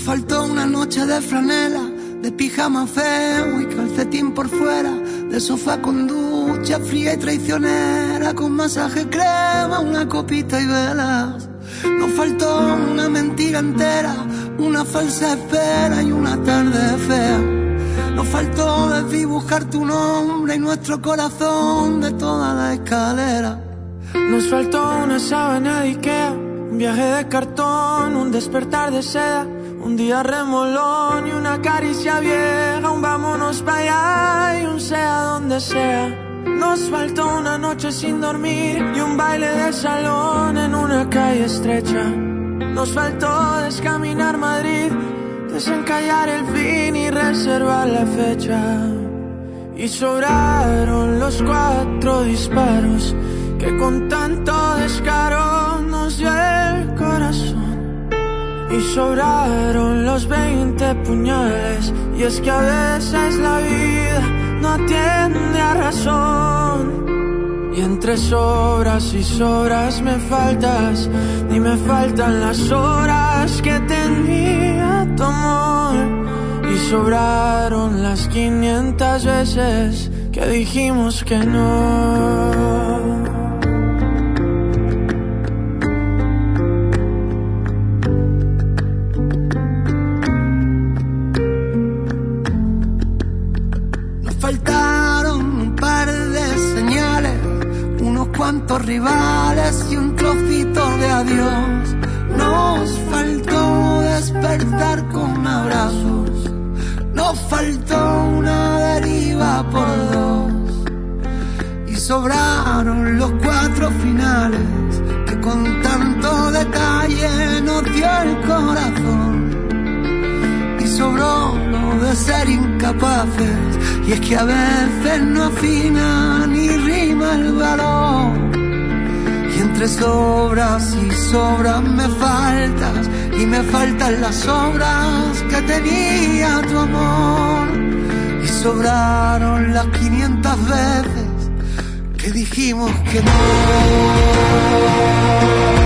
faltó una noche de franela, de pijama feo y calcetín por fuera, de sofá con ducha fría y traicionera, con masaje crema, una copita y velas. Nos faltó una mentira entera, una falsa espera y una tarde fea. Nos faltó desdibujar tu nombre y nuestro corazón de toda la escalera. Nos faltó una sábana de Ikea, un viaje de cartón, un despertar de seda, un día remolón y una caricia vieja, un vámonos pa' allá y un sea donde sea. Nos faltó una noche sin dormir y un baile de salón en una calle estrecha. Nos faltó descaminar Madrid, desencallar el fin y reservar la fecha. Y sobraron los 4 disparos que con tanto descaro nos dio el corazón. Y sobraron los 20 puñales, y es que a veces la vida no atiende a razón. Y entre sobras y sobras me faltas, ni me faltan las horas que tenía tu amor. Y sobraron las 500 veces que dijimos que no. Faltaron un par de señales, unos cuantos rivales y un trocito de adiós. Nos faltó despertar con abrazos, nos faltó una deriva por 2. Y sobraron los 4 finales que con tanto detalle nos dio el corazón. Y sobró lo de ser incapaces, y es que a veces no afina ni rima el valor. Y entre sobras y sobras me faltas, y me faltan las obras que tenía tu amor. Y sobraron las 500 veces que dijimos que no.